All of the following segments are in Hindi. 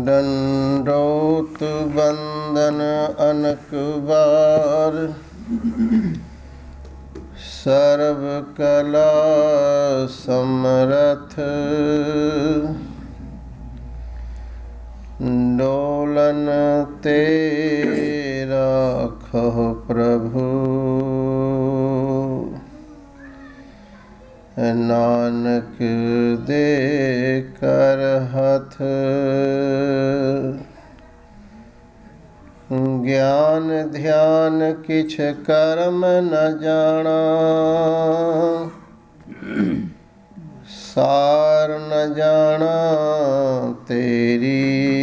दंडोत बंदन अनक बार, सर्व कला समरथ, डोलन ते राखो प्रभु, नानक दे कर हथ। ज्ञान ध्यान किछ कर्म न जाना, सार न जाना तेरी,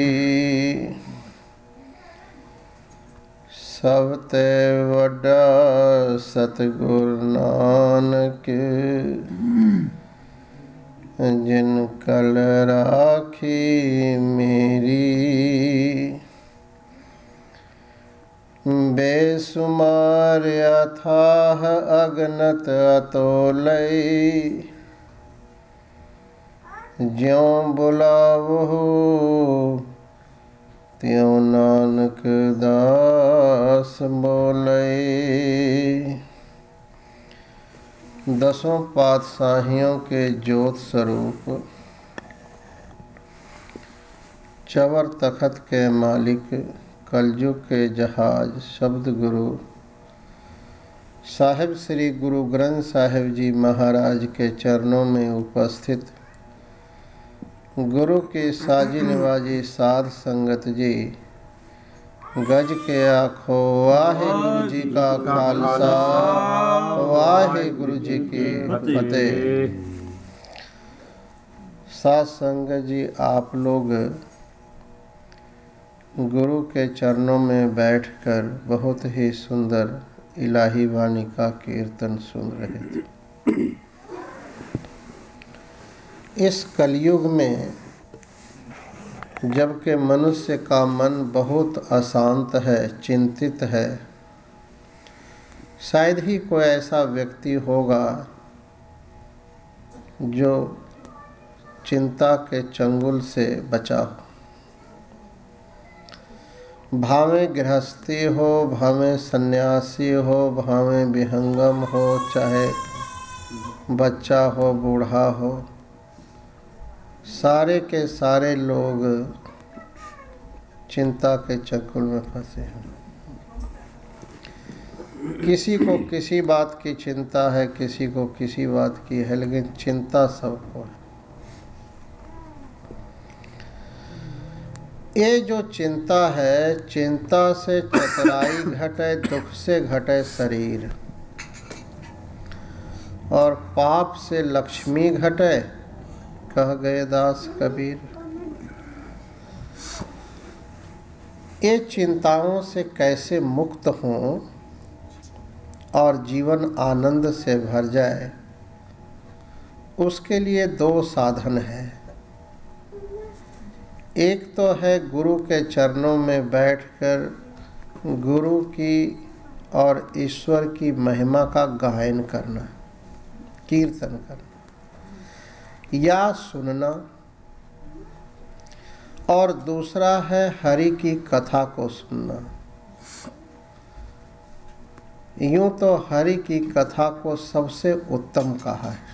सब ते वड्डा सतगुर नानक, जिन कल राखी मेरी। बेसुमार अथाह अगनत अतोलय, ज्यों बुलावो त्यों नानक दास बोले। दसों पातशाहियों के ज्योत स्वरूप, चवर तखत के मालिक, कलयुग के जहाज शब्द गुरु साहिब श्री गुरु ग्रंथ साहिब जी महाराज के चरणों में उपस्थित गुरु की साजी निवाजी साध संगत जी, गज के आखो वाहे गुरु जी का खालसा, वाहे गुरु जी की फतेह। साध संगत जी, आप लोग गुरु के चरणों में बैठकर बहुत ही सुंदर इलाही वाणी का कीर्तन सुन रहे थे। इस कलयुग में जबकि मनुष्य का मन बहुत अशांत है, चिंतित है, शायद ही कोई ऐसा व्यक्ति होगा जो चिंता के चंगुल से बचा हो। भावे गृहस्थी हो, भावे सन्यासी हो, भावे विहंगम हो, चाहे बच्चा हो, बूढ़ा हो, सारे के सारे लोग चिंता के चक्कर में फंसे हैं। किसी को किसी बात की चिंता है, किसी को किसी बात की है, लेकिन चिंता सबको है। ये जो चिंता है, चिंता से चतुराई घटे, दुख से घटे शरीर, और पाप से लक्ष्मी घटे, कह गए दास कबीर। ये चिंताओं से कैसे मुक्त हों और जीवन आनंद से भर जाए, उसके लिए दो साधन है। एक तो है गुरु के चरणों में बैठकर गुरु की और ईश्वर की महिमा का गायन करना, कीर्तन करना या सुनना, और दूसरा है हरि की कथा को सुनना। यूं तो हरि की कथा को सबसे उत्तम कहा है।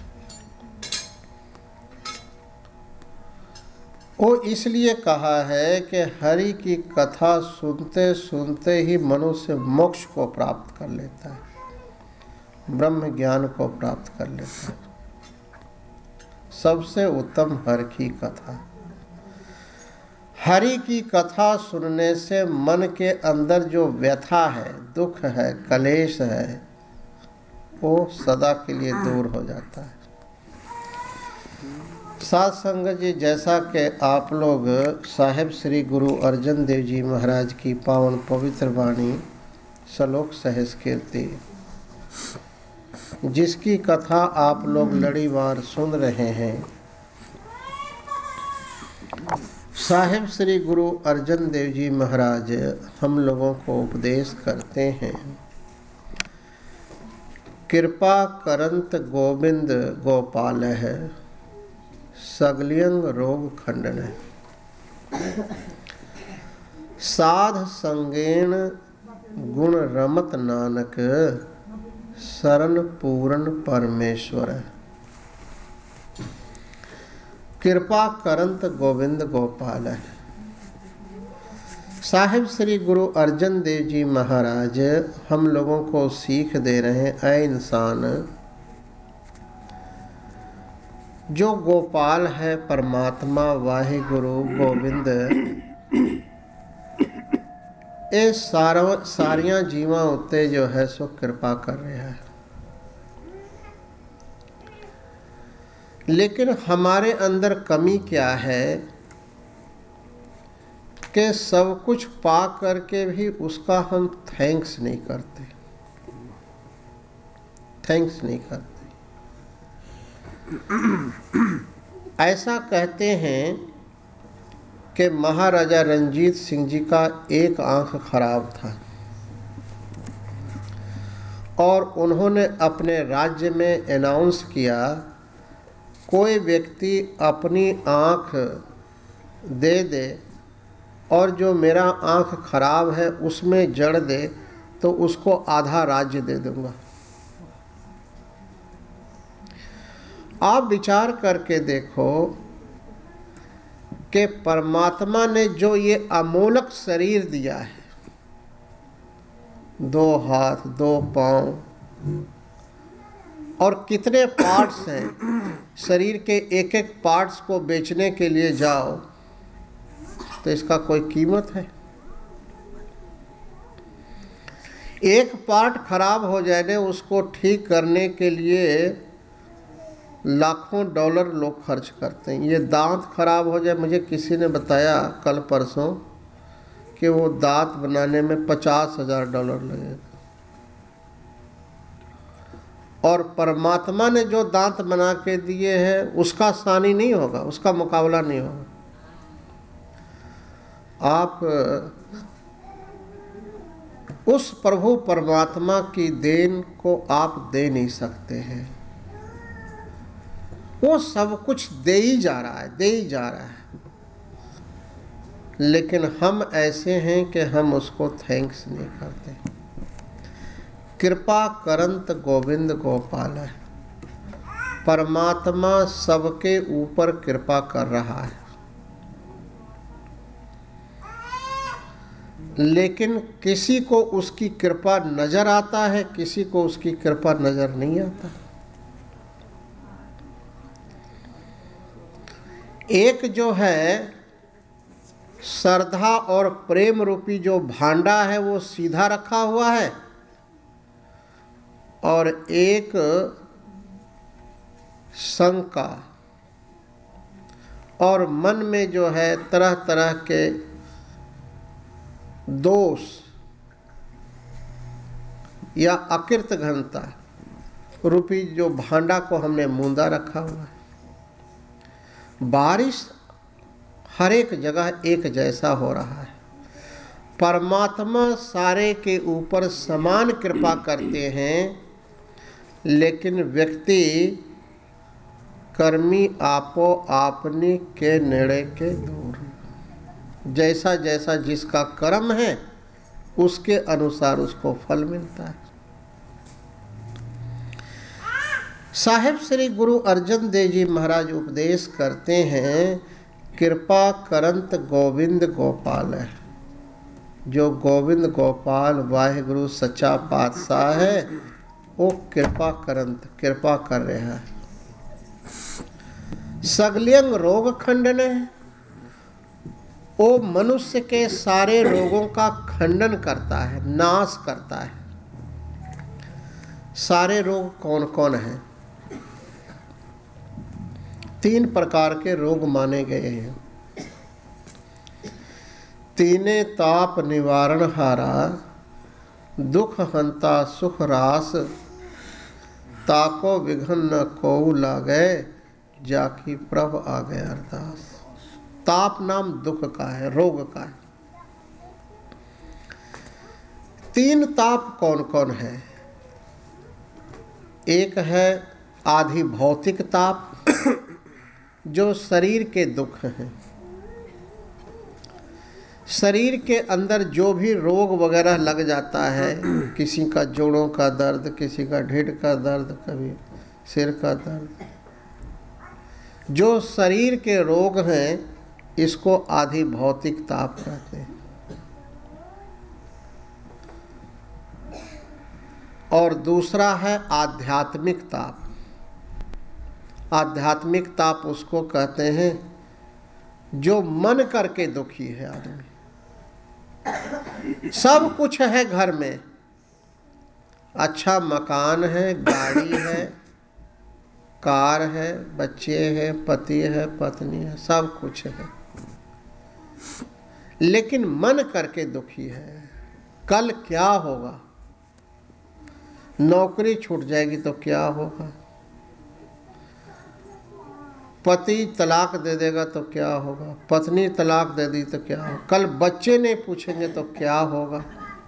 वो इसलिए कहा है कि हरि की कथा सुनते सुनते ही मनुष्य मोक्ष को प्राप्त कर लेता है, ब्रह्म ज्ञान को प्राप्त कर लेता है। सबसे उत्तम हरि की कथा। हरि की कथा सुनने से मन के अंदर जो व्यथा है, दुख है, कलेश है, वो सदा के लिए दूर हो जाता है। साध संगत जी, जैसा कि आप लोग साहिब श्री गुरु अर्जन देव जी महाराज की पावन पवित्र वाणी श्लोक सहज कीर्ति, जिसकी कथा आप लोग लड़ीवार सुन रहे हैं, साहिब श्री गुरु अर्जन देव जी महाराज हम लोगों को उपदेश करते हैं, कृपा करंत गोविंद गोपाल है, सगलियंग रोग खंडन है। साध संगेण गुण रमत नानक, शरण पूर्ण परमेश्वर। कृपा करंत गोविंद गोपाल। साहिब श्री गुरु अर्जन देव जी महाराज हम लोगों को सीख दे रहे हैं, ऐ इंसान, जो गोपाल है परमात्मा वाहिगुरु गोविंद, ये सारिया जीवां उत्ते जो है सो कृपा कर रहा है। लेकिन हमारे अंदर कमी क्या है कि सब कुछ पा करके भी उसका हम थैंक्स नहीं करते, थैंक्स नहीं करते। ऐसा कहते हैं कि महाराजा रंजीत सिंह जी का एक आंख खराब था और उन्होंने अपने राज्य में अनाउंस किया, कोई व्यक्ति अपनी आंख दे दे और जो मेरा आंख खराब है उसमें जड़ दे तो उसको आधा राज्य दे दूंगा। आप विचार करके देखो कि परमात्मा ने जो ये अमोलक शरीर दिया है, 2 हाथ 2 पाँव और कितने पार्ट्स हैं, शरीर के एक एक पार्ट्स को बेचने के लिए जाओ तो इसका कोई कीमत है? एक पार्ट खराब हो जाने उसको ठीक करने के लिए लाखों डॉलर लोग खर्च करते हैं। ये दांत खराब हो जाए, मुझे किसी ने बताया कल परसों कि वो दांत बनाने में $50,000 लगेगा। और परमात्मा ने जो दांत बना के दिए हैं उसका सानी नहीं होगा, उसका मुकाबला नहीं होगा। आप उस प्रभु परमात्मा की देन को आप दे नहीं सकते हैं। वो सब कुछ दे ही जा रहा है, दे ही जा रहा है, लेकिन हम ऐसे हैं कि हम उसको थैंक्स नहीं करते। कृपा करंत गोविंद गोपाल है, परमात्मा सबके ऊपर कृपा कर रहा है, लेकिन किसी को उसकी कृपा नजर आता है, किसी को उसकी कृपा नजर नहीं आता। एक जो है श्रद्धा और प्रेम रूपी जो भांडा है वो सीधा रखा हुआ है, और एक शंका और मन में जो है तरह तरह के दोष या अकृत घनता रूपी जो भांडा को हमने मूंदा रखा हुआ है। बारिश हर एक जगह एक जैसा हो रहा है। परमात्मा सारे के ऊपर समान कृपा करते हैं, लेकिन व्यक्ति कर्मी आपो आपनी के नेड़े के दूर। जैसा जैसा जिसका कर्म है उसके अनुसार उसको फल मिलता है। साहिब श्री गुरु अर्जन देव जी महाराज उपदेश करते हैं, कृपा करंत गोविंद गोपाल है। जो गोविंद गोपाल वाहिगुरु सच्चा पातशाह है वो कृपा करंत कृपा कर रहा है। सगलियंग रोग खंडन है, वो मनुष्य के सारे रोगों का खंडन करता है, नाश करता है। सारे रोग कौन कौन हैं? 3 प्रकार के रोग माने गए हैं। तीने ताप निवारण हारा, दुख हंता सुख रास, ताको विघन न कोउ लागे, जाकी प्रभ आ गए अरदास। ताप नाम दुख का है, रोग का है। 3 ताप कौन कौन है? एक है आधि भौतिक ताप जो शरीर के दुख हैं। शरीर के अंदर जो भी रोग वगैरह लग जाता है, किसी का जोड़ों का दर्द, किसी का ढिड का दर्द, कभी सिर का दर्द, जो शरीर के रोग हैं इसको आधि भौतिक ताप कहते हैं। और दूसरा है आध्यात्मिक ताप। आध्यात्मिक ताप उसको कहते हैं जो मन करके दुखी है आदमी। सब कुछ है घर में, अच्छा मकान है, गाड़ी है, कार है, बच्चे हैं, पति है, पत्नी है, सब कुछ है, लेकिन मन करके दुखी है। कल क्या होगा? नौकरी छूट जाएगी तो क्या होगा? पति तलाक दे देगा तो क्या होगा? पत्नी तलाक दे दी तो क्या होगा? कल बच्चे नहीं पूछेंगे तो क्या होगा?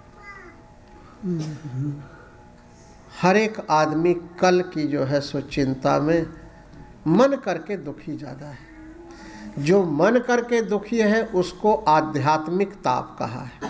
हर एक आदमी कल की जो है सो चिंता में मन करके दुखी ज़्यादा है। जो मन करके दुखी है उसको आध्यात्मिक ताप कहा है।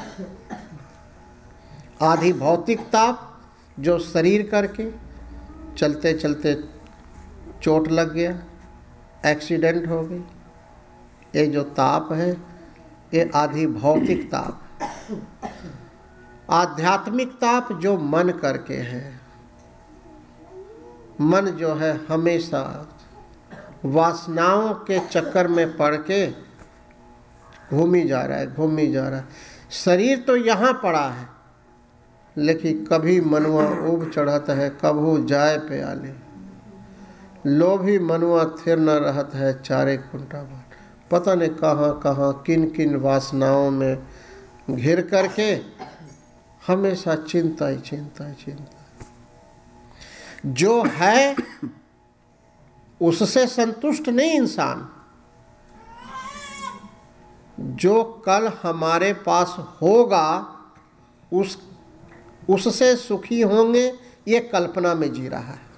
आधि भौतिक ताप जो शरीर करके चलते चलते चोट लग गया, एक्सीडेंट हो गई, ये जो ताप है ये आधि भौतिक ताप। आध्यात्मिक ताप जो मन करके है। मन जो है हमेशा वासनाओं के चक्कर में पड़ के घूमी जा रहा है। शरीर तो यहाँ पड़ा है, लेकिन कभी मनवा उब चढ़त है, कभू जाए पे आले। लोभी मनवा थिर न रहत है, चारे खुंटा बाट। पता नहीं कहाँ कहाँ किन किन वासनाओं में घिर करके हमेशा चिंता ही चिंता। जो है उससे संतुष्ट नहीं इंसान। जो कल हमारे पास होगा उससे सुखी होंगे, ये कल्पना में जी रहा है।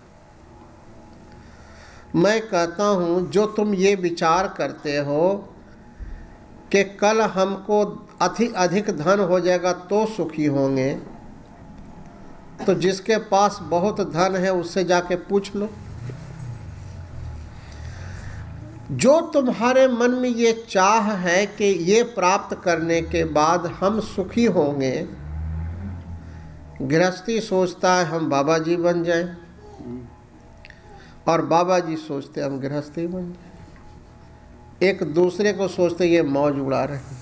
मैं कहता हूँ जो तुम ये विचार करते हो कि कल हमको अधिक धन हो जाएगा तो सुखी होंगे, तो जिसके पास बहुत धन है उससे जाके पूछ लो। जो तुम्हारे मन में ये चाह है कि ये प्राप्त करने के बाद हम सुखी होंगे, गृहस्थी सोचता है हम बाबा जी बन जाएं, और बाबा जी सोचते हम गृहस्थी बन जाएं। एक दूसरे को सोचते ये मौज उड़ा रहे हैं।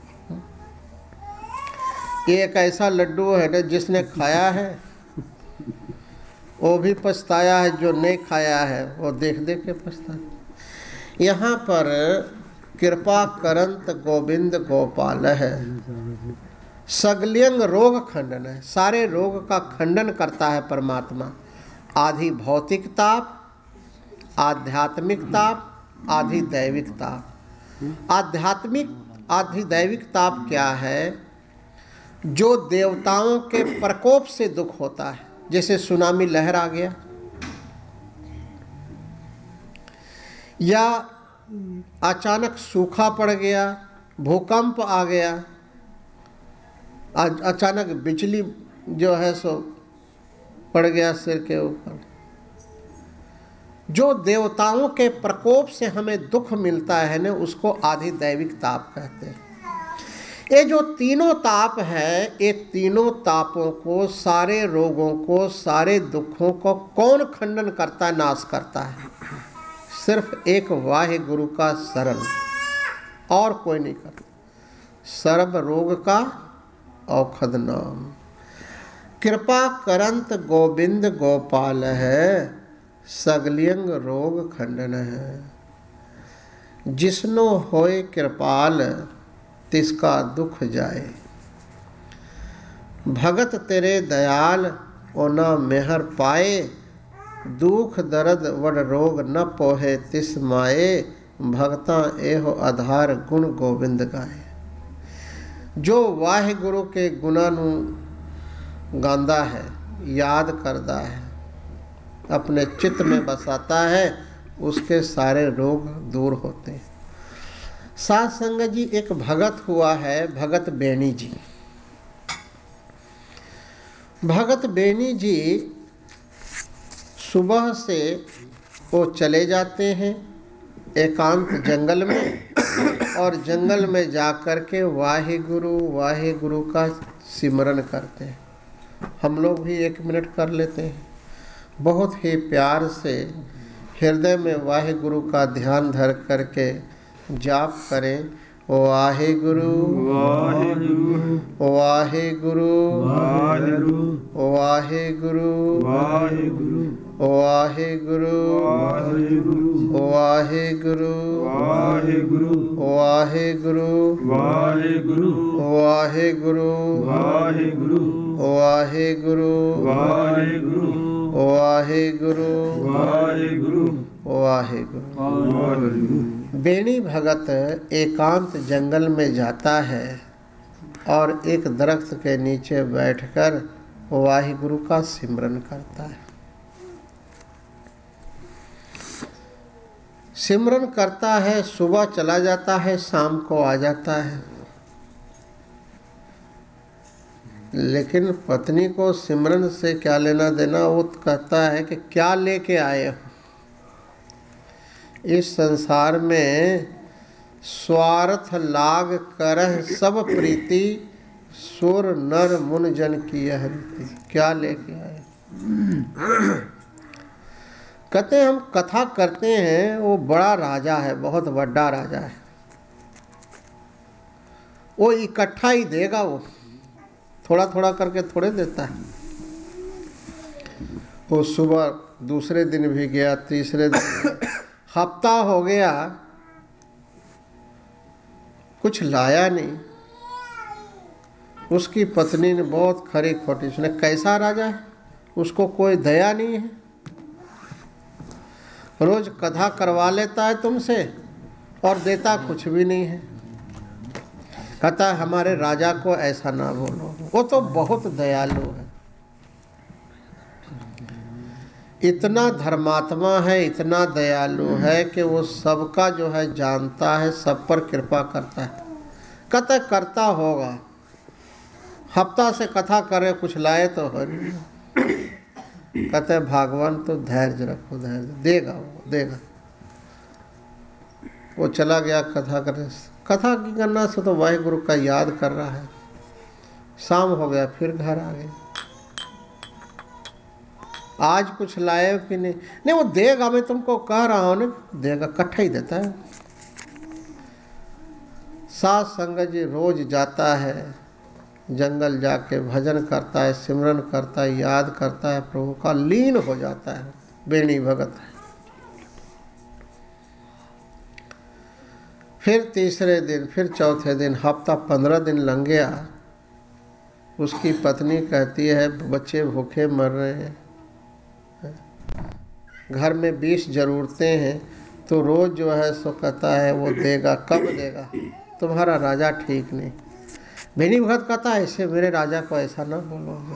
ये एक ऐसा लड्डू है ना, जिसने खाया है वो भी पछताया है, जो नहीं खाया है वो देख देख के पछताया। यहाँ पर कृपा करंत गोविंद गोपाल है। सगलियंग रोग खंडन है, सारे रोग का खंडन करता है परमात्मा। आधि भौतिक ताप, आध्यात्मिक ताप, आधि दैविक ताप। आधि दैविक ताप क्या है? जो देवताओं के प्रकोप से दुख होता है, जैसे सुनामी लहर आ गया, या अचानक सूखा पड़ गया, भूकंप आ गया, अचानक बिजली जो है सो पड़ गया सिर के ऊपर। जो देवताओं के प्रकोप से हमें दुख मिलता है ना, उसको आधि दैविक ताप कहते हैं। ये जो तीनों ताप है, ये तीनों तापों को, सारे रोगों को, सारे दुखों को कौन खंडन करता है, नाश करता है? सिर्फ एक वाहे गुरु का शरण, और कोई नहीं करता। सर्व रोग का औषध नाम। कृपा करंत गोविंद गोपाल है, सगलियंग रोग खंडन है। जिसनो होए कृपाल, तिसका दुख जाए। भगत तेरे दयाल, ओना मेहर पाए। दुख दर्द वड रोग न पोहे तिस माए। भगता एहो आधार गुण गोविंद गाए। जो वाहे गुरु के गुणा नू गांदा है, याद करता है, अपने चित्त में बसाता है, उसके सारे रोग दूर होते हैं। साध संगत जी, एक भगत हुआ है, भगत बेनी जी। भगत बेनी जी सुबह से वो चले जाते हैं एकांत जंगल में, और जंगल में जा कर के वाहे गुरु का सिमरन करते हैं। हम लोग भी 1 मिनट कर लेते हैं। बहुत ही प्यार से हृदय में वाहे गुरु का ध्यान धर करके जाप करें। वाहे गुरु वाहे गुरु वाहे गुरु वाहे गुरु वाहे गुरु वाहे गुरु वाहे गुरु वाहे गुरु वाहे गुरु वाहे गुरु वाहे गुरु वाहे गुरु वाहे गुरु वाहे गुरु वाहे गुरु वाहे गुरु वाहे गुरु वाहे गुरु। बेनी भगत एकांत जंगल में जाता है और एक दरख्त के नीचे बैठकर वाहे गुरु का सिमरन करता है। सिमरन करता है, सुबह चला जाता है, शाम को आ जाता है। लेकिन पत्नी को सिमरन से क्या लेना देना, वो कहता है कि क्या लेके आए हो। इस संसार में स्वार्थ लाग करह सब प्रीति, सुर नर मुन जन की यह रीति। क्या लेके आए? कहते हैं हम कथा करते हैं, वो बड़ा राजा है, बहुत बड़ा राजा है, वो इकट्ठा ही देगा, वो थोड़ा थोड़ा करके थोड़े देता है। वो सुबह दूसरे दिन भी गया, तीसरे दिन, हफ्ता हो गया, कुछ लाया नहीं। उसकी पत्नी ने बहुत खरी खोटी सुने, कैसा राजा है, उसको कोई दया नहीं है, रोज कथा करवा लेता है तुमसे और देता कुछ भी नहीं है। कहता है हमारे राजा को ऐसा ना बोलो, वो तो बहुत दयालु है, इतना धर्मात्मा है, इतना दयालु है कि वो सबका जो है जानता है, सब पर कृपा करता है। कहता करता होगा, हफ्ता से कथा करे, कुछ लाए तो हो नहीं। कहते भगवान तो धैर्य रखो, धैर्य देगा, वो देगा। वो चला गया कथा करने। कथा की करना से तो वाहेगुरु का याद कर रहा है। शाम हो गया, फिर घर आ गए। आज कुछ लाए कि नहीं? नहीं, वो देगा, मैं तुमको कह रहा हूँ ना, देगा, इकट्ठा ही देता है। साध संगत जी रोज जाता है जंगल, जाके भजन करता है, सिमरन करता है, याद करता है, प्रभु का लीन हो जाता है। बेनी भगत है। फिर तीसरे दिन, फिर चौथे दिन, हफ्ता 15 दिन लंघ गया। उसकी पत्नी कहती है बच्चे भूखे मर रहे हैं, घर में 20 ज़रूरतें हैं, तो रोज़ जो है सो कहता है वो देगा, कब देगा, तुम्हारा राजा ठीक नहीं। बेनी भगत कहता है ऐसे मेरे राजा को ऐसा ना बोलोगे,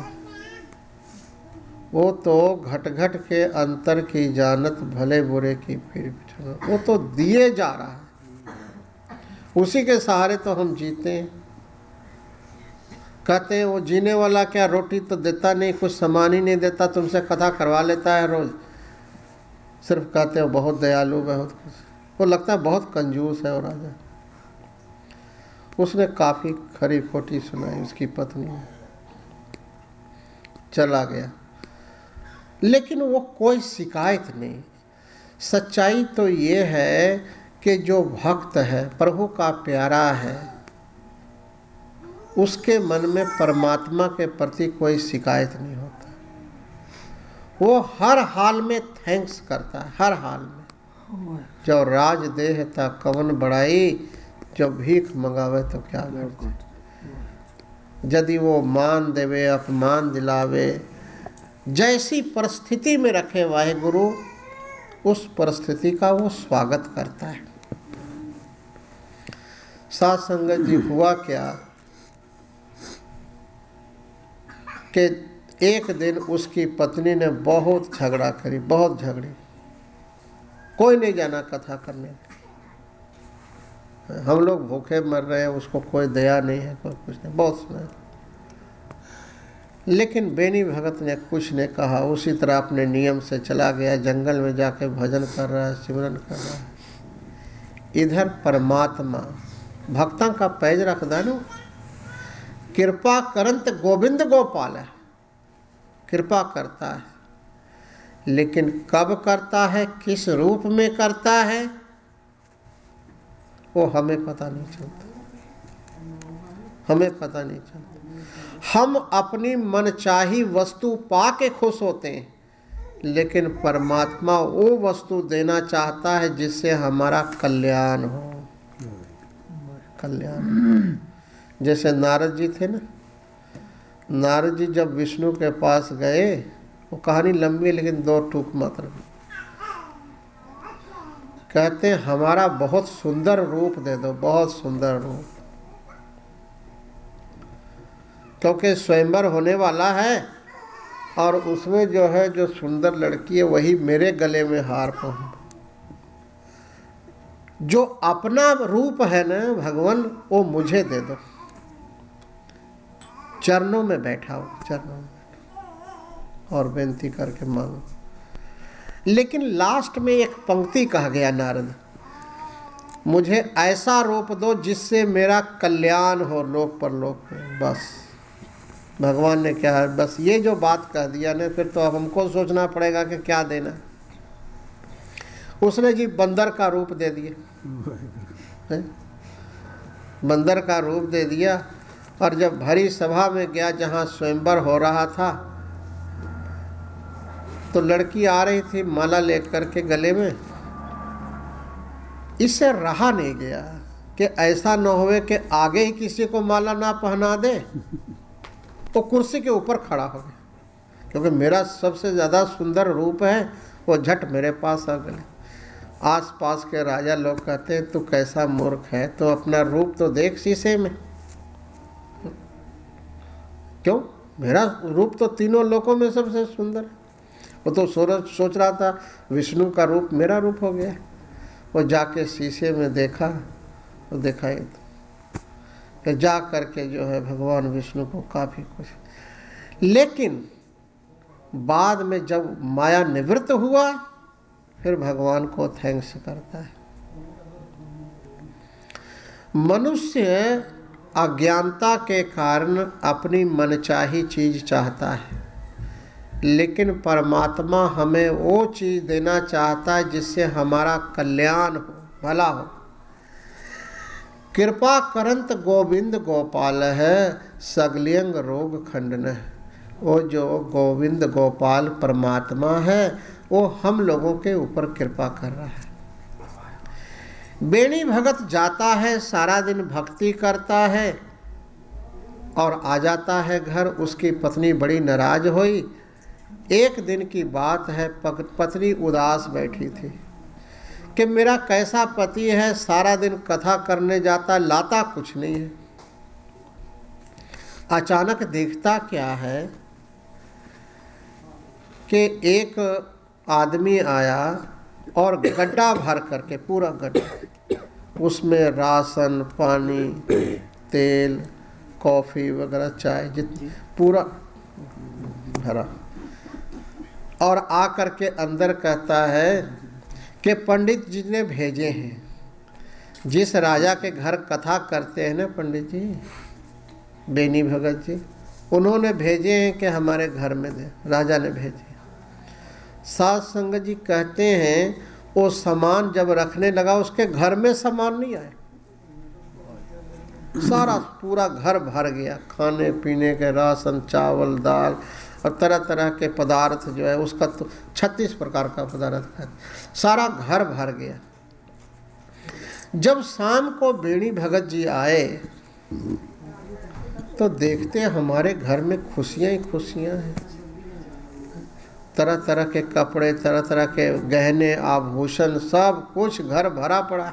वो तो घट घट के अंतर की जानत, भले बुरे की फिर, वो तो दिए जा रहा है, उसी के सहारे तो हम जीते हैं। कहते हैं वो जीने वाला क्या रोटी तो देता नहीं, कुछ सामान ही नहीं देता, तुमसे कथा करवा लेता है रोज। सिर्फ कहते हो बहुत दयालु, बहुत कुछ। वो लगता है बहुत कंजूस है वो राजा। उसने काफ़ी खरी खोटी सुनाई उसकी पत्नी ने, चला गया। लेकिन वो कोई शिकायत नहीं। सच्चाई तो ये है कि जो भक्त है, प्रभु का प्यारा है, उसके मन में परमात्मा के प्रति कोई शिकायत नहीं होता। वो हर हाल में थैंक्स करता है, हर हाल में। जो राज देह ता कवन बड़ाई, जब भीख मंगावे तो क्या करते। यदि वो मान देवे, अपमान दिलावे, जैसी परिस्थिति में रखे वाहेगुरु, उस परिस्थिति का वो स्वागत करता है। साध संगत जी हुआ क्या कि एक दिन उसकी पत्नी ने बहुत झगड़ा करी, बहुत झगड़ी। कोई नहीं जाना कथा करने, हम लोग भूखे मर रहे हैं, उसको कोई दया नहीं है, कोई कुछ नहीं, बहुत सुना है। लेकिन बेनी भगत ने कुछ नहीं कहा, उसी तरह अपने नियम से चला गया, जंगल में जाके भजन कर रहा है, सिमरन कर रहा है। इधर परमात्मा भक्तों का पैज रखदा नो, कृपा करंत गोविंद गोपाल है, कृपा करता है, लेकिन कब करता है, किस रूप में करता है, वो हमें पता नहीं चलता, हमें पता नहीं चलता। हम अपनी मनचाही वस्तु पा के खुश होते हैं, लेकिन परमात्मा वो वस्तु देना चाहता है जिससे हमारा कल्याण हो, कल्याण। जैसे नारद जी थे ना, नारद जी जब विष्णु के पास गए, वो कहानी लंबी लेकिन 2 टूक मात्र में, कहते हैं हमारा बहुत सुंदर रूप दे दो, बहुत सुंदर रूप, क्योंकि स्वयंवर होने वाला है और उसमें जो है, जो सुंदर लड़की है वही मेरे गले में हार पहन। जो अपना रूप है ना भगवान, वो मुझे दे दो, चरणों में बैठाओ, चरणों में और बेनती करके मांगो। लेकिन लास्ट में एक पंक्ति कहा गया, नारद मुझे ऐसा रूप दो जिससे मेरा कल्याण हो लोक परलोक में। बस भगवान ने क्या है, बस ये जो बात कह दिया ने, फिर तो अब हमको सोचना पड़ेगा कि क्या देना। उसने जी बंदर का रूप दे दिया, बंदर का रूप दे दिया, और जब भरी सभा में गया जहाँ स्वयंवर हो रहा था, तो लड़की आ रही थी माला लेकर के गले में। इससे रहा नहीं गया कि ऐसा न होवे कि आगे ही किसी को माला ना पहना दे, तो कुर्सी के ऊपर खड़ा हो गया, क्योंकि मेरा सबसे ज़्यादा सुंदर रूप है, वो झट मेरे पास आ गए। आस पास के राजा लोग कहते हैं तू कैसा मूर्ख है, तो अपना रूप तो देख शीशे में, क्यों, मेरा रूप तो तीनों लोकों में सबसे सुंदर है। वो तो सोच रहा था विष्णु का रूप मेरा रूप हो गया। वो जाके शीशे में देखा, तो देखा ही तो जा करके जो है भगवान विष्णु को काफ़ी कुछ। लेकिन बाद में जब माया निवृत्त हुआ, फिर भगवान को थैंक्स करता है। मनुष्य अज्ञानता के कारण अपनी मनचाही चीज चाहता है, लेकिन परमात्मा हमें वो चीज देना चाहता है जिससे हमारा कल्याण हो, भला हो। कृपा करंत गोविंद गोपाल है, सगलियंग रोग खंडन है। वो जो गोविंद गोपाल परमात्मा है, वो हम लोगों के ऊपर कृपा कर रहा है। बेनी भगत जाता है, सारा दिन भक्ति करता है और आ जाता है घर। उसकी पत्नी बड़ी नाराज हुई। एक दिन की बात है, पत्नी उदास बैठी थी कि मेरा कैसा पति है, सारा दिन कथा करने जाता, लाता कुछ नहीं है। अचानक देखता क्या है कि एक आदमी आया और गड्ढा भर करके, पूरा गड्ढा, उसमें राशन, पानी, तेल, कॉफ़ी वगैरह, चाय, जितनी पूरा भरा, और आ करके अंदर कहता है कि पंडित जी ने भेजे हैं। जिस राजा के घर कथा करते हैं ना पंडित जी, बेनी भगत जी, उन्होंने भेजे हैं कि हमारे घर में दे। राजा ने भेजे। साध संगत जी कहते हैं वो सामान जब रखने लगा, उसके घर में सामान नहीं आए, सारा पूरा घर भर गया, खाने पीने के राशन, चावल, दाल और तरह तरह के पदार्थ जो है, उसका तो 36 प्रकार का पदार्थ है, सारा घर भर गया। जब शाम को बेनी भगत जी आए तो देखते हमारे घर में खुशियाँ ही खुशियाँ हैं। तरह तरह के कपड़े, तरह तरह के गहने, आभूषण, सब कुछ घर भरा पड़ा।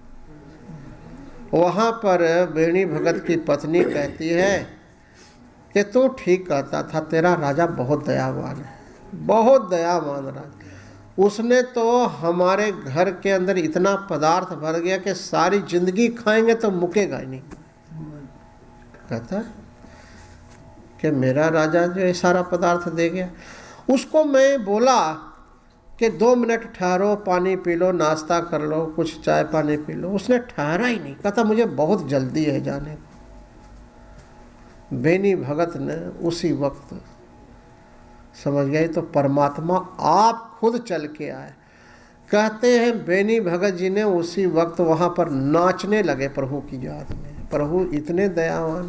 वहाँ पर बेनी भगत की पत्नी कहती है कि तू ठीक कहता था, तेरा राजा बहुत दयावान है, बहुत दयावान राजा। उसने तो हमारे घर के अंदर इतना पदार्थ भर गया कि सारी जिंदगी खाएंगे तो मुकेगा ही नहीं। कहता कि मेरा राजा जो है सारा पदार्थ दे गया। उसको मैं बोला कि 2 मिनट ठहरो, पानी पी लो, नाश्ता कर लो, कुछ चाय पानी पी लो। उसने ठहरा ही नहीं, कहता मुझे बहुत जल्दी है जाने को। बेनी भगत ने उसी वक्त समझ गए तो परमात्मा आप खुद चल के आए। कहते हैं बेनी भगत जी ने उसी वक्त वहाँ पर नाचने लगे प्रभु की याद में। प्रभु इतने दयावान।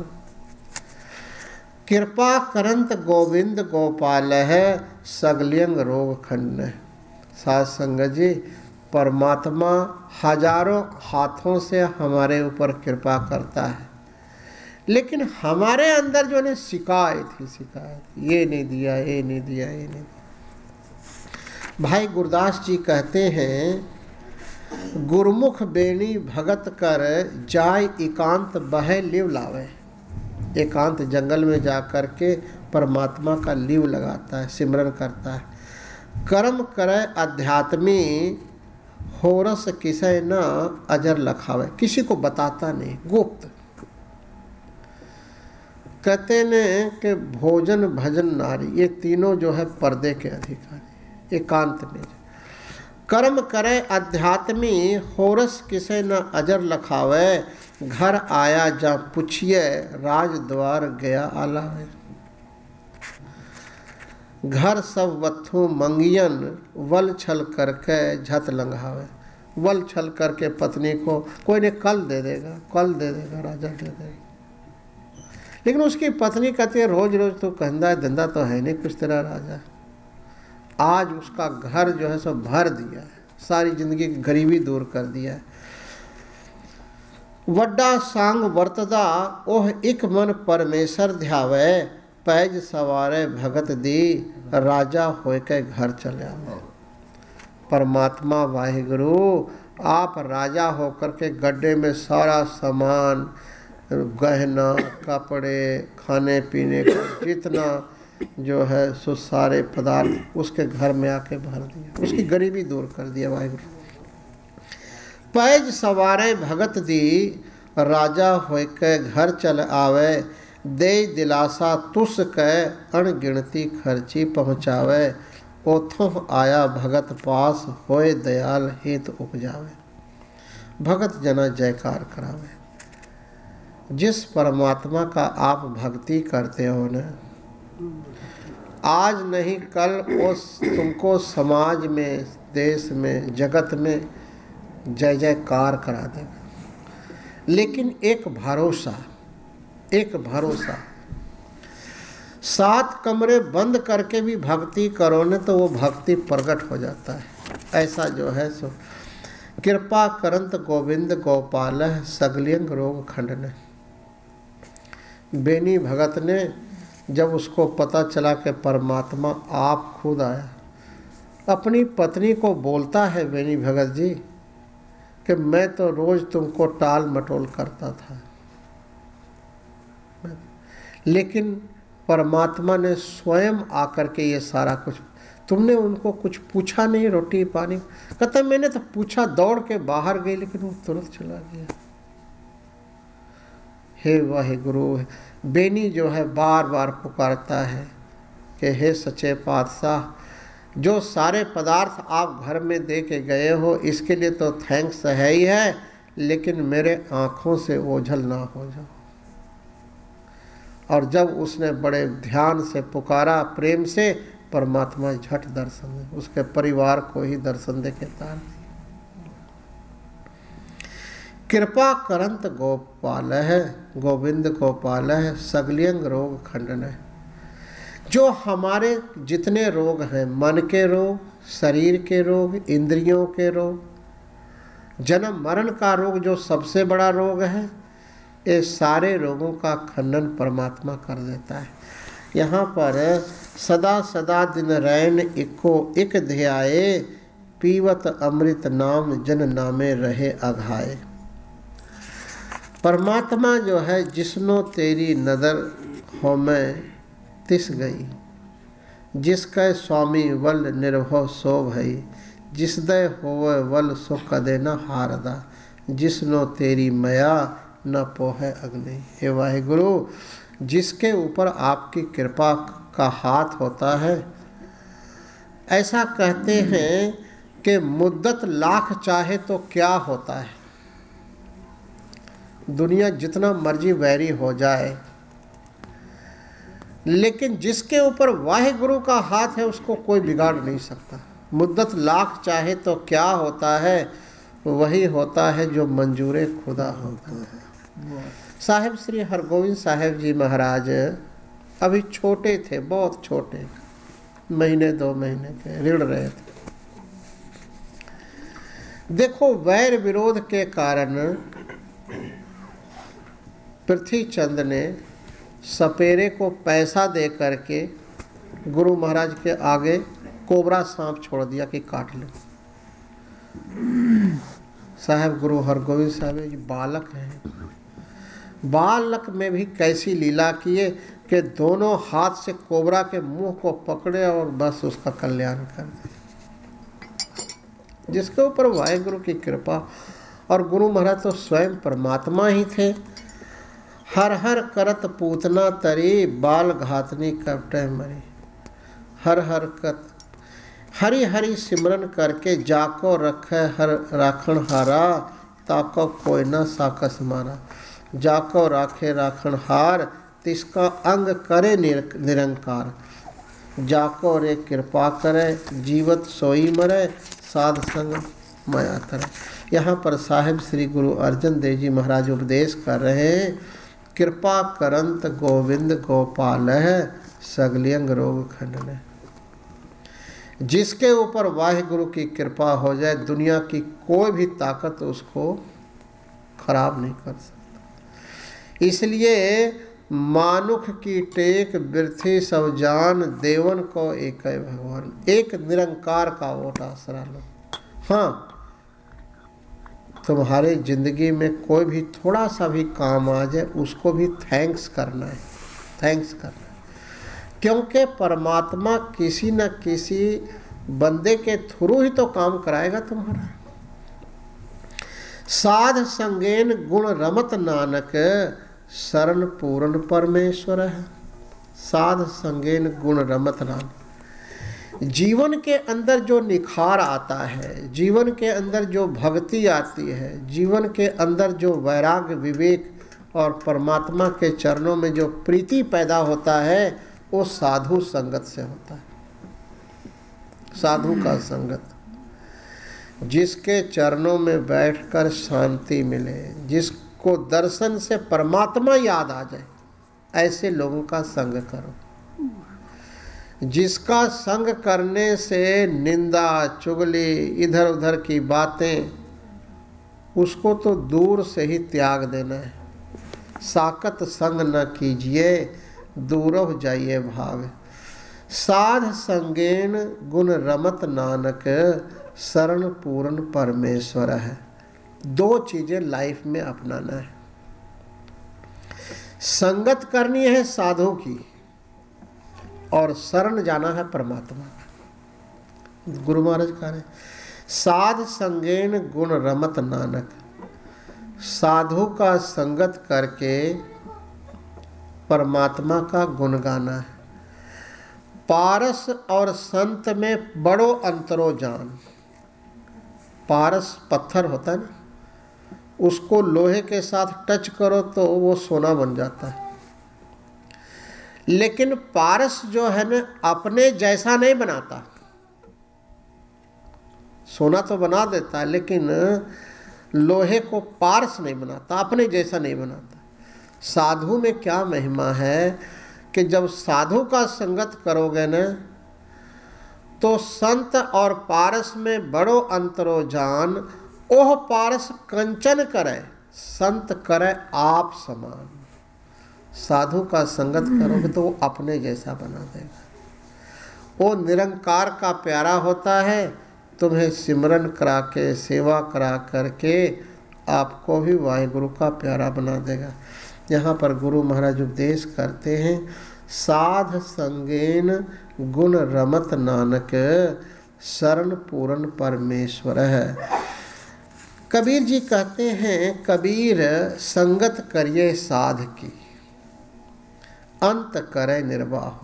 कृपा करंत गोविंद गोपाल है, सगलियंग रोग खंड। साध संगत जी, परमात्मा हजारों हाथों से हमारे ऊपर कृपा करता है, लेकिन हमारे अंदर जो है शिकायत, ये नहीं दिया, ये नहीं दिया, ये नहीं दिया। भाई गुरदास जी कहते हैं, गुरमुख बेणी भगत कर जाय एकांत बहे लिव लावे। एकांत जंगल में जा कर के परमात्मा का लिव लगाता है, सिमरन करता है। कर्म करे अध्यात्मी, होरस किसे न अजर लखावे। किसी को बताता नहीं, गुप्त। कहते ने कि भोजन भजन नारी, ये तीनों जो है पर्दे के अधिकारी, एकांत में। कर्म करे अध्यात्मी, होरस किसे न अजर लखावे। घर आया जा पूछिए, राज द्वार गया आलावे। घर सब वत्थु मंगियन, वल छल करके झत लंघावे। वल छल करके पत्नी को कोई ने कल दे देगा, राजा दे देगा। लेकिन उसकी पत्नी कहती है रोज रोज तो कहंदा धंधा तो है नहीं कुछ तेरा राजा। आज उसका घर जो है सो भर दिया है, सारी जिंदगी की गरीबी दूर कर दिया है। वड्डा सांग वर्तदा, ओह एक मन परमेश्वर ध्यावे। पैज सवारे भगत दी, राजा होए के घर चले आवे। परमात्मा वाहिगुरु, आप राजा होकर के गड्ढे में सारा सामान, गहना, कपड़े, खाने पीने का जितना जो है सो सारे पदार्थ उसके घर में आके भर दिया, उसकी गरीबी दूर कर दिया वाहिगुरु। पैज सवारे भगत दी, राजा होय के घर चल आवे। दे दिलासा तुस कै, अणगिनती खर्ची पहुँचावे। ओथों आया भगत पास, होए दयाल हित उपजावे। भगत जना जयकार करावे। जिस परमात्मा का आप भक्ति करते हो न, आज नहीं कल उस तुमको समाज में, देश में, जगत में जय जयकार करा देगा। लेकिन एक भरोसा, 7 कमरे बंद करके भी भक्ति करो न तो वो भक्ति प्रकट हो जाता है। ऐसा जो है सो कृपा करंत गोविंद गोपाल, सगलियंग रोग खंडन। बेनी भगत ने जब उसको पता चला कि परमात्मा आप खुद आया, अपनी पत्नी को बोलता है बेनी भगत जी कि मैं तो रोज तुमको टाल मटोल करता था, लेकिन परमात्मा ने स्वयं आकर के ये सारा कुछ, तुमने उनको कुछ पूछा नहीं, रोटी पानी। कहता मैंने तो पूछा, दौड़ के बाहर गई, लेकिन वो तुरंत चला गया। हे वाहिगुरु, बेनी जो है बार बार पुकारता है कि हे सच्चे पातशाह, जो सारे पदार्थ आप घर में दे के गए हो इसके लिए तो थैंक्स है ही है, लेकिन मेरे आँखों से ओझल ना हो जाओ। और जब उसने बड़े ध्यान से पुकारा, प्रेम से, परमात्मा झट दर्शन दे, उसके परिवार को ही दर्शन दे के तार दी। कृपा करंत गोपाल है, गोविंद गोपाल है, सगलियंग रोग खंडन है। जो हमारे जितने रोग हैं, मन के रोग, शरीर के रोग, इंद्रियों के रोग, जन्म मरण का रोग जो सबसे बड़ा रोग है, ये सारे रोगों का खंडन परमात्मा कर देता है। यहाँ पर सदा सदा दिन रैन इको एक ध्याये, पीवत अमृत नाम जन नामे रहे अघाए। परमात्मा जो है, जिसनो तेरी नदर हो मैं तिस गई, जिसकै स्वामी वल निर्भव सो भई, जिसदय होवे वल सो कदे न हारदा, जिसनो तेरी मया न पोहे अग्नि। हे वाहिगुरु, जिसके ऊपर आपकी कृपा का हाथ होता है, ऐसा कहते हैं कि मुद्दत लाख चाहे तो क्या होता है, दुनिया जितना मर्जी वैरी हो जाए, लेकिन जिसके ऊपर वाहिगुरु का हाथ है उसको कोई बिगाड़ नहीं सकता। मुद्दत लाख चाहे तो क्या होता है, वही होता है जो मंजूरे खुदा होता है। साहिब श्री हरगोविंद साहिब जी महाराज अभी छोटे थे, बहुत छोटे, महीने 2 महीने के, रिड़ रहे थे। देखो, वैर विरोध के कारण पृथ्वी चंद ने सपेरे को पैसा दे करके गुरु महाराज के आगे कोबरा सांप छोड़ दिया कि काट लो। साहब गुरु हरगोविंद साहब जी बालक हैं, बालक में भी कैसी लीला किए कि दोनों हाथ से कोबरा के मुंह को पकड़े और बस उसका कल्याण कर दिया। जिसके ऊपर वाहिगुरु की कृपा, और गुरु महाराज तो स्वयं परमात्मा ही थे। हर हर करत पूतना तरी, बाल घातनी कपटे मरी। हर हर कत हरि हरि सिमरन करके, जाको रखे हर राखण हारा, ताको कोई न साकस मारा। जाको राखे राखण हार, तिसका अंग करे निरंकार। जाको रे कृपा करे, जीवत सोई मरे, साध संग माया तरे। यहाँ पर साहिब श्री गुरु अर्जन देव जी महाराज उपदेश कर रहे हैं, कृपा करंत गोविंद गोपाल है, सगलियंग रोग खंडन। जिसके ऊपर वाहिगुरु की कृपा हो जाए, दुनिया की कोई भी ताकत उसको खराब नहीं कर सकता। इसलिए मानुख की टेक बिरथी सब जान, देवन को एक है भगवान। एक निरंकार का वोट आसरा लो। हाँ, तुम्हारे जिंदगी में कोई भी थोड़ा सा भी काम आ जाए, उसको भी थैंक्स करना है, थैंक्स करना है। क्योंकि परमात्मा किसी न किसी बंदे के थ्रू ही तो काम कराएगा तुम्हारा। साध संगेन गुण रमत नानक, शरण पूर्ण परमेश्वर है। साध संगेन गुण रमत नानक। जीवन के अंदर जो निखार आता है, जीवन के अंदर जो भक्ति आती है, जीवन के अंदर जो वैराग्य विवेक और परमात्मा के चरणों में जो प्रीति पैदा होता है, वो साधु संगत से होता है। साधु का संगत, जिसके चरणों में बैठकर शांति मिले, जिसको दर्शन से परमात्मा याद आ जाए, ऐसे लोगों का संग करो। जिसका संग करने से निंदा चुगली इधर उधर की बातें, उसको तो दूर से ही त्याग देना है। साकत संग न कीजिए, दूरह जाइए भाग। साध संगेन गुण रमत नानक, शरण पूर्ण परमेश्वर है। 2 चीजें लाइफ में अपनाना है। संगत करनी है साधु की, और शरण जाना है परमात्मा का। गुरु महाराज कह रहे, साध संगेन गुण रमत नानक। साधु का संगत करके परमात्मा का गुण गाना है। पारस और संत में बड़ो अंतरो जान। पारस पत्थर होता है ना, उसको लोहे के साथ टच करो तो वो सोना बन जाता है। लेकिन पारस जो है ना, अपने जैसा नहीं बनाता। सोना तो बना देता है, लेकिन लोहे को पारस नहीं बनाता, अपने जैसा नहीं बनाता। साधु में क्या महिमा है कि जब साधु का संगत करोगे न, तो संत और पारस में बड़ो अंतरो जान। ओह पारस कंचन करे, संत करे आप समान। साधु का संगत करोगे तो वो अपने जैसा बना देगा। वो निरंकार का प्यारा होता है, तुम्हें सिमरन करा के, सेवा करा करके आपको भी वाहिगुरु का प्यारा बना देगा। यहाँ पर गुरु महाराज उपदेश करते हैं, साध संगेन गुण रमत नानक, शरण पूरन परमेश्वर है। कबीर जी कहते हैं, कबीर संगत करिए साध की, अंत करे निर्वाह।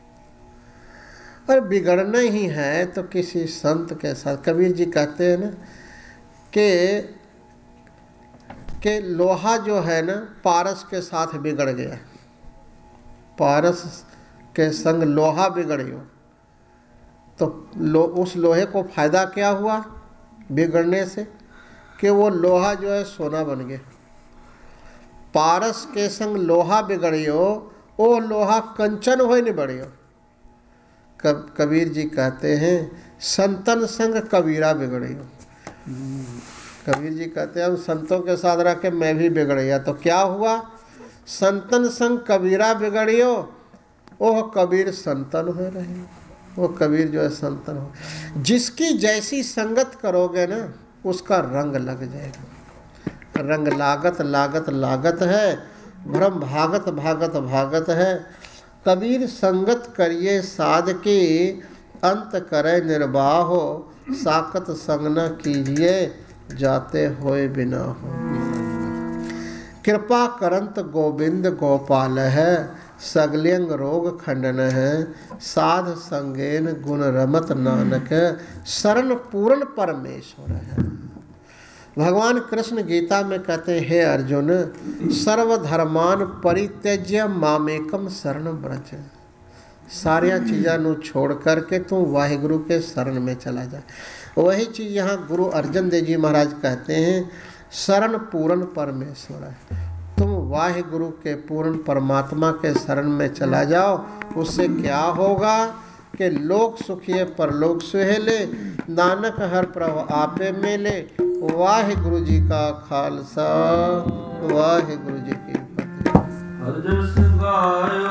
और बिगड़ना ही है तो किसी संत के साथ। कबीर जी कहते हैं ना कि लोहा जो है ना पारस के साथ बिगड़ गया, पारस के संग लोहा बिगड़ियो तो उस लोहे को फायदा क्या हुआ बिगड़ने से, कि वो लोहा जो है सोना बन गया। पारस के संग लोहा बिगड़ियो, वो लोहा कंचन होए नहीं बढ़ियो। कबीर जी कहते हैं, संतन संग कबीरा बिगड़ियो। कबीर जी कहते हैं, हम संतों के साथ रह के मैं भी बिगड़ गया, तो क्या हुआ, संतन संग कबीरा बिगड़ियो, ओह कबीर संतन हो रहे, वो कबीर जो है संतन हो। जिसकी जैसी संगत करोगे ना उसका रंग लग जाएगा। रंग लागत लागत लागत है, भ्रम भागत भागत भागत है। कबीर संगत करिए साध की, अंत करे निर्वाहो, साकत संग न कीजिए, जाते होए बिना हो। कृपा करंत गोविंद गोपाल है, सगलियंग रोग खंडन है, साध संगेन गुण रमत नानक, शरण पूर्ण परमेश्वर है। भगवान कृष्ण गीता में कहते हैं, हे अर्जुन, सर्वधर्मान परित्यज्य मामेकम शरण व्रज। सारिया चीज़ां नू छोड़ करके तू वाहिगुरु के शरण में चला जा। वही चीज़ यहाँ गुरु अर्जन देव जी महाराज कहते हैं, शरण पूर्ण परमेश्वर है। तुम वाहिगुरु के पूर्ण परमात्मा के शरण में चला जाओ। उससे क्या होगा कि लोक सुखिए परलोक सुहेले, नानक हर प्रभु आपे मेले। वाहिगुरु जी का खालसा, वाहिगुरु जी की फतेह।